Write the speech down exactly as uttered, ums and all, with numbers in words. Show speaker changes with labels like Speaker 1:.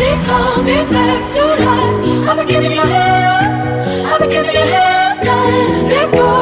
Speaker 1: coming back to life. I've been giving you hell, I've been giving you hell, darling. Let go.